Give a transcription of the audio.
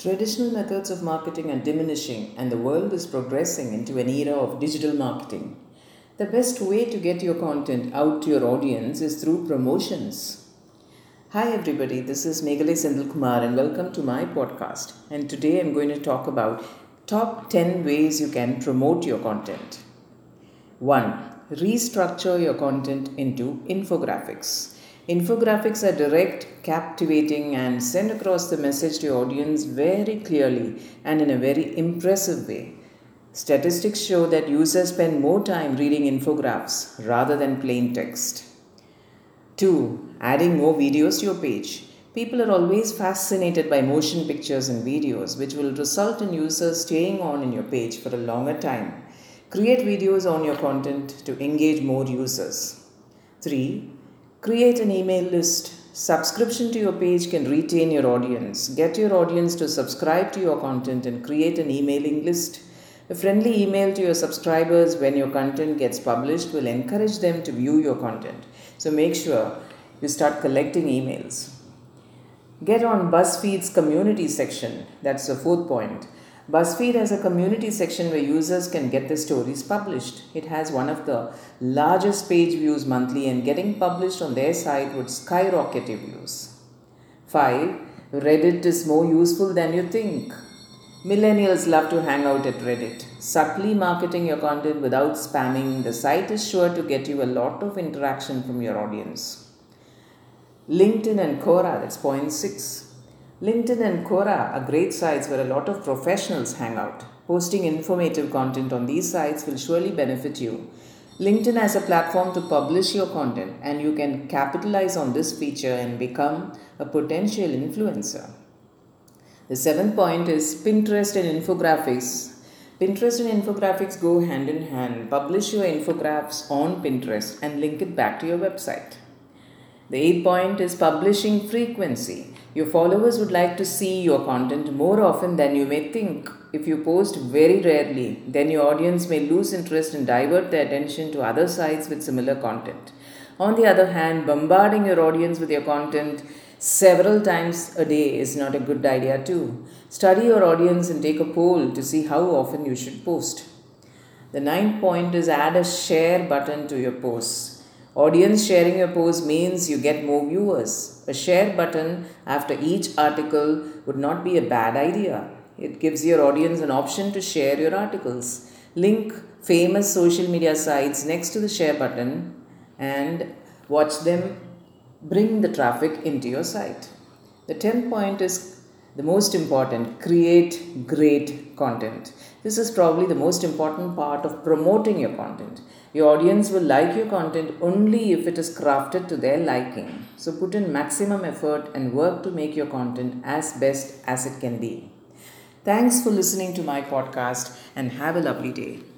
Traditional methods of marketing are diminishing, and the world is progressing into an era of digital marketing. The best way to get your content out to your audience is through promotions. Hi, everybody, this is Meghalai Senthilkumar, and welcome to my podcast. And today I'm going to talk about top 10 ways you can promote your content. 1. Restructure your content into infographics. Infographics are direct, captivating, and send across the message to your audience very clearly and in a very impressive way. Statistics show that users spend more time reading infographics rather than plain text. 2. Adding more videos to your page. People are always fascinated by motion pictures and videos, which will result in users staying on in your page for a longer time. Create videos on your content to engage more users. 3. Create an email list. Subscription to your page can retain your audience. Get your audience to subscribe to your content and create an emailing list. A friendly email to your subscribers when your content gets published will encourage them to view your content. So make sure you start collecting emails. Get on BuzzFeed's community section. That's the 4th point. BuzzFeed has a community section where users can get their stories published. It has one of the largest page views monthly, and getting published on their site would skyrocket your views. 5. Reddit is more useful than you think. Millennials love to hang out at Reddit. Subtly marketing your content without spamming, the site is sure to get you a lot of interaction from your audience. LinkedIn and Quora, that's point 6. LinkedIn and Quora are great sites where a lot of professionals hang out. Posting informative content on these sites will surely benefit you. LinkedIn has a platform to publish your content, and you can capitalize on this feature and become a potential influencer. The 7th point is Pinterest and infographics. Pinterest and infographics go hand in hand. Publish your infographics on Pinterest and link it back to your website. The 8th point is publishing frequency. Your followers would like to see your content more often than you may think. If you post very rarely, then your audience may lose interest and divert their attention to other sites with similar content. On the other hand, bombarding your audience with your content several times a day is not a good idea too. Study your audience and take a poll to see how often you should post. The 9th point is add a share button to your posts. Audience sharing your post means you get more viewers. A share button after each article would not be a bad idea. It gives your audience an option to share your articles. Link famous social media sites next to the share button and watch them bring the traffic into your site. The 10th point is the most important: create great content. This is probably the most important part of promoting your content. Your audience will like your content only if it is crafted to their liking. So put in maximum effort and work to make your content as best as it can be. Thanks for listening to my podcast, and have a lovely day.